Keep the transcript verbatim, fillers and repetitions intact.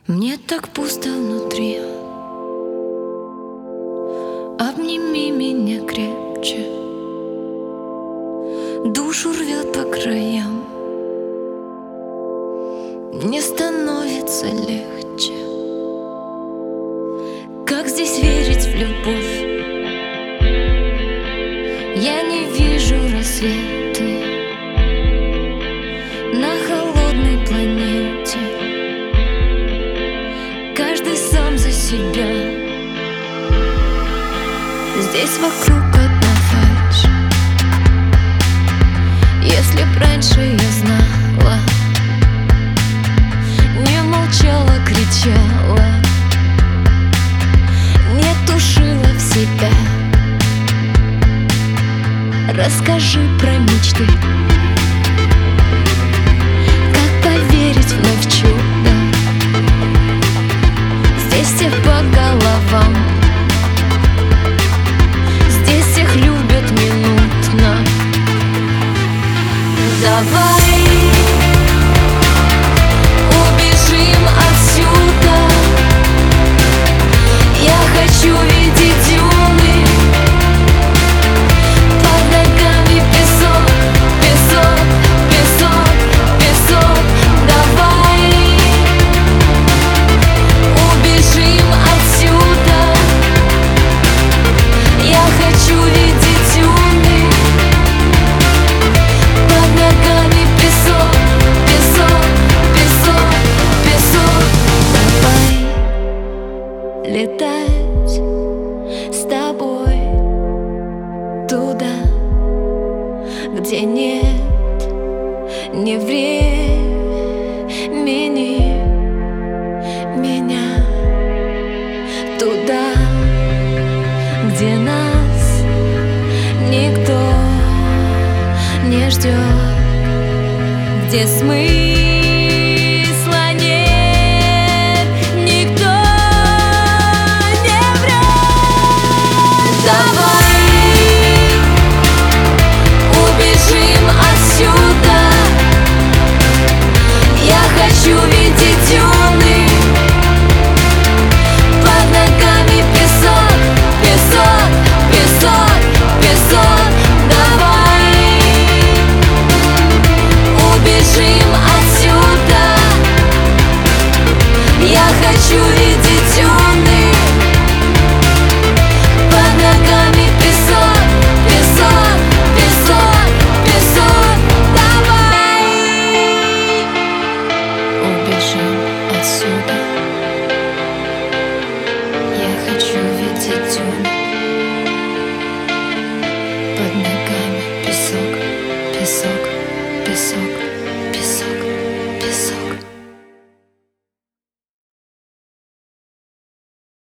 Мне так пусто внутри. Обними меня крепче. Душу рвет по краям. Не становится легче. Как здесь верить в любовь? Я не вижу рассветы на холодной планете. Каждый сам за себя. Здесь вокруг одна фальшь. Если б раньше я знала, не молчала, кричала, не тушила в себя. Расскажи про мечты. Как поверить вновь в чудо? Здесь всех по головам. Здесь всех любят минутно. Давай убежим отсюда. Я хочу видеть дюны. Под ногами песок, песок, песок, песок. Давай убежим отсюда. Я хочу видеть дюны. Под ногами песок, песок, песок, песок. Давай летать с тобой туда, где нет ни времени меня. Туда, где нас никто не ждет, где смысла нет, никто не врет. Давай убежим отсюда. Я хочу видеть дюны. Под ногами песок, песок, песок, песок. Давай убежим отсюда. Я хочу видеть дюны. Под ногами песок, песок, песок, песок. Давай убежим отсюда. Я хочу видеть дюны. Под ногами песок, песок, песок.